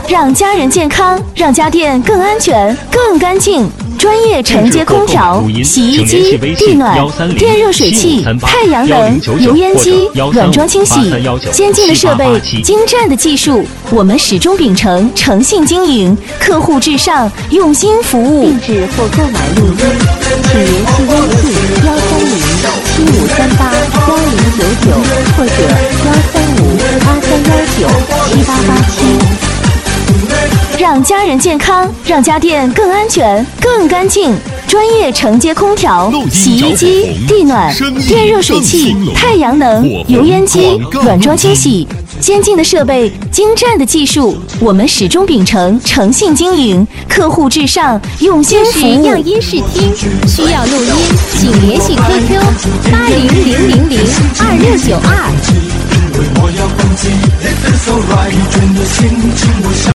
让家人健康，让家电更安全、更干净。专业承接空调、洗衣机、地暖、电热水器、太阳能、油烟机、软装清洗，先进的设备，精湛的技术，我们始终秉承诚信经营、客户至上、用心服务。 定制或购买录音，请联系微信13075381099或者13583197887。 让家人健康，让家电更安全、更干净。专业承接空调、洗衣机、地暖、电热水器、太阳能、油烟机、软装清洗，先进的设备，精湛的技术，我们始终秉承诚信经营、客户至上、用心服务。 样音视听，需要录音，请联系 QQ8000026692。